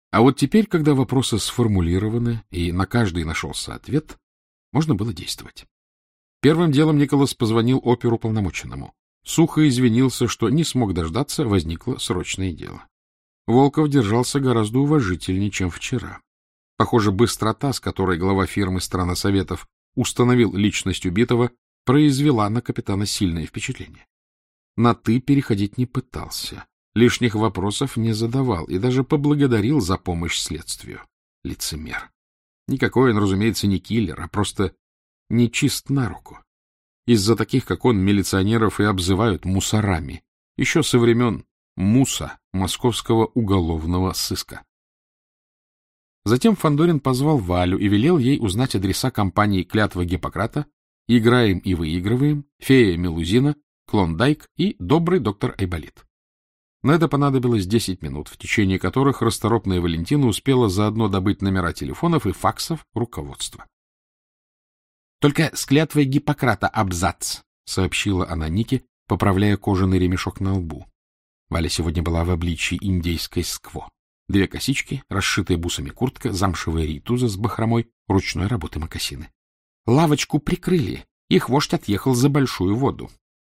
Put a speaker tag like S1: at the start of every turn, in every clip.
S1: А вот теперь, когда вопросы сформулированы и на каждый нашелся ответ, можно было действовать. Первым делом Николас позвонил оперуполномоченному. Сухо извинился, что не смог дождаться, возникло срочное дело. Волков держался гораздо уважительнее, чем вчера. Похоже, быстрота, с которой глава фирмы Страносоветов установил личность убитого, произвела на капитана сильное впечатление. На «ты» переходить не пытался, лишних вопросов не задавал и даже поблагодарил за помощь следствию. Лицемер. Никакой он, разумеется, не киллер, а просто нечист на руку. Из-за таких, как он, милиционеров и обзывают мусорами, еще со времен МУСа, Московского уголовного сыска. Затем Фандорин позвал Валю и велел ей узнать адреса компаний «Клятва Гиппократа», «Играем и выигрываем», «Фея Мелузина», «Клондайк» и «Добрый доктор Айболит». На это понадобилось 10 минут, в течение которых расторопная Валентина успела заодно добыть номера телефонов и факсов руководства. — Только с клятвой Гиппократа абзац, — сообщила она Нике, поправляя кожаный ремешок на лбу. Валя сегодня была в обличии индейской скво. 2 косички, расшитая бусами куртка, замшевая рейтуза с бахромой, ручной работы мокасины. Лавочку прикрыли, их вождь отъехал за большую воду.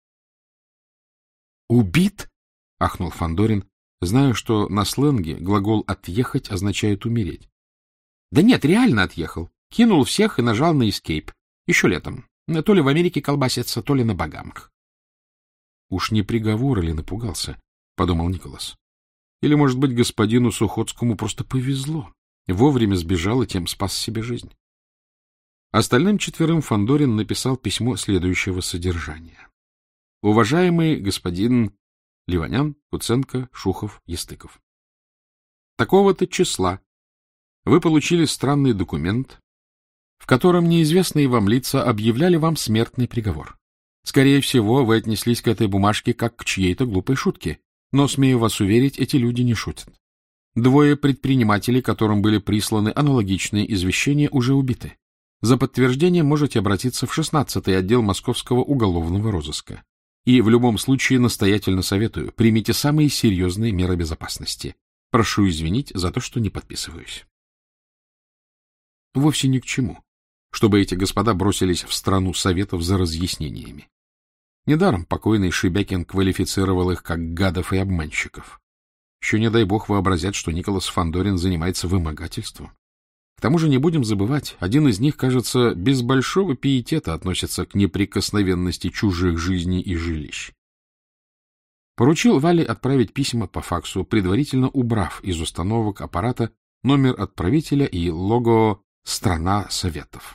S1: — Убит? — ахнул Фандорин, зная, что на сленге глагол «отъехать» означает «умереть». — Да нет, реально отъехал. Кинул всех и нажал на эскейп. Еще летом. То ли в Америке колбасится, то ли на Багамах. — Уж не приговор или напугался, — подумал Николас. Или, может быть, господину Сухотскому просто повезло. Вовремя сбежал и тем спас себе жизнь. Остальным 4 Фандорин написал письмо следующего содержания. Уважаемый господин Ливанян, Куценко, Шухов, Естыков. Такого-то числа вы получили странный документ, в котором неизвестные вам лица объявляли вам смертный приговор. Скорее всего, вы отнеслись к этой бумажке как к чьей-то глупой шутке, но, смею вас уверить, эти люди не шутят. 2 предпринимателей, которым были присланы аналогичные извещения, уже убиты. За подтверждением можете обратиться в 16-й отдел Московского уголовного розыска. И в любом случае настоятельно советую, примите самые серьезные меры безопасности. Прошу извинить за то, что не подписываюсь. Вовсе ни к чему, чтобы эти господа бросились в страну советов за разъяснениями. Недаром покойный Шебякин квалифицировал их как гадов и обманщиков. Еще, не дай бог, вообразят, что Николас Фандорин занимается вымогательством. К тому же не будем забывать, один из них, кажется, без большого пиетета относится к неприкосновенности чужих жизней и жилищ. Поручил Вале отправить письма по факсу, предварительно убрав из установок аппарата номер отправителя и лого «Страна Советов».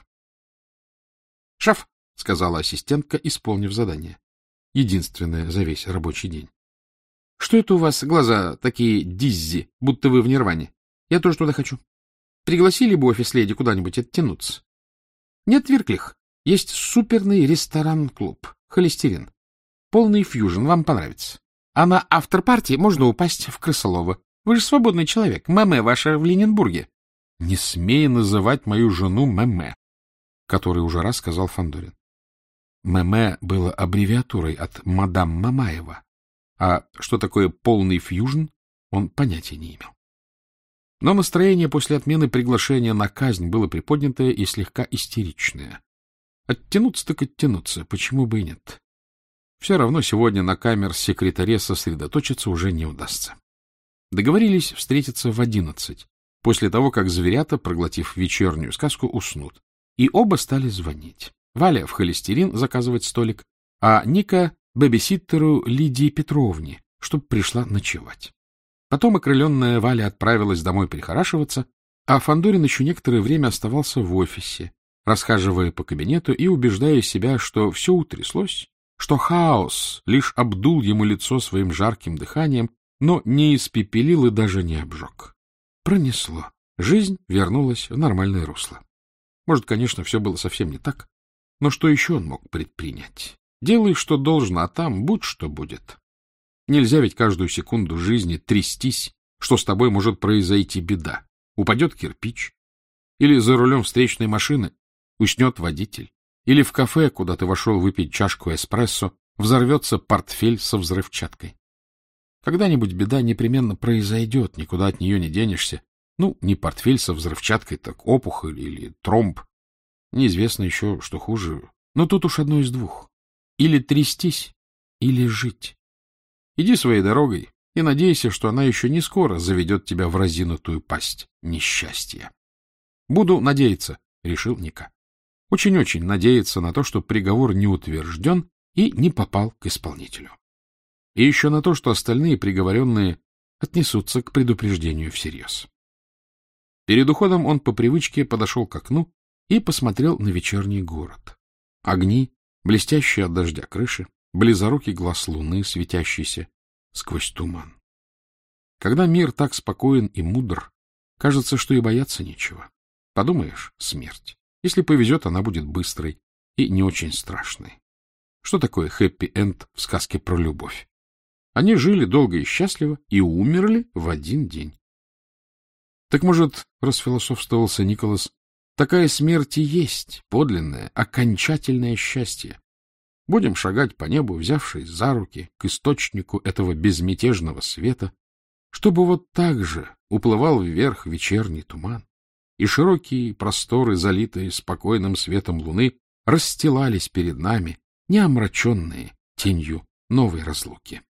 S1: — Шеф, — сказала ассистентка, исполнив задание. Единственное за весь рабочий день. — Что это у вас глаза такие диззи, будто вы в нирване? Я тоже туда хочу. Пригласили бы офис-леди куда-нибудь оттянуться. Нет, Вирклих, есть суперный ресторан-клуб, холестерин. Полный фьюжн, вам понравится. А на автор-партии можно упасть в крысолова. Вы же свободный человек, мэмэ ваша в Ленингбурге. Не смей называть мою жену мэмэ, который уже раз сказал Фандорин. Мэмэ было аббревиатурой от мадам Мамаева, а что такое полный фьюжн, он понятия не имел. Но настроение после отмены приглашения на казнь было приподнятое и слегка истеричное. Оттянуться так оттянуться, почему бы и нет. Все равно сегодня на камер-секретаре сосредоточиться уже не удастся. Договорились встретиться в 11, после того, как зверята, проглотив вечернюю сказку, уснут. И оба стали звонить. Валя в холестерин заказывать столик, а Ника — бэбиситтеру Лидии Петровне, чтоб пришла ночевать. Потом окрыленная Валя отправилась домой прихорашиваться, а Фандорин еще некоторое время оставался в офисе, расхаживая по кабинету и убеждая себя, что все утряслось, что хаос лишь обдул ему лицо своим жарким дыханием, но не испепелил и даже не обжег. Пронесло. Жизнь вернулась в нормальное русло. Может, конечно, все было совсем не так, но что еще он мог предпринять? Делай, что должно, а там будь что будет. Нельзя ведь каждую секунду жизни трястись, что с тобой может произойти беда. Упадет кирпич, или за рулем встречной машины уснет водитель, или в кафе, куда ты вошел выпить чашку эспрессо, взорвется портфель со взрывчаткой. Когда-нибудь беда непременно произойдет, никуда от нее не денешься, Ну, не портфель со взрывчаткой, так опухоль или тромб. Неизвестно еще, что хуже. Но тут уж одно из двух. Или трястись, или жить. Иди своей дорогой и надейся, что она еще не скоро заведет тебя в разинутую пасть несчастья. — Буду надеяться, — решил Ника. Очень-очень надеяться на то, что приговор не утвержден и не попал к исполнителю. И еще на то, что остальные приговоренные отнесутся к предупреждению всерьез. Перед уходом он по привычке подошел к окну и посмотрел на вечерний город. Огни, блестящие от дождя крыши, близорукий глаз луны, светящийся сквозь туман. Когда мир так спокоен и мудр, кажется, что и бояться нечего. Подумаешь, смерть. Если повезет, она будет быстрой и не очень страшной. Что такое хэппи-энд в сказке про любовь? Они жили долго и счастливо и умерли в один день. Так, может, расфилософствовался Николас, такая смерть и есть подлинное, окончательное счастье. Будем шагать по небу, взявшись за руки к источнику этого безмятежного света, чтобы вот так же уплывал вверх вечерний туман, и широкие просторы, залитые спокойным светом луны, расстилались перед нами, не омраченные тенью новой разлуки.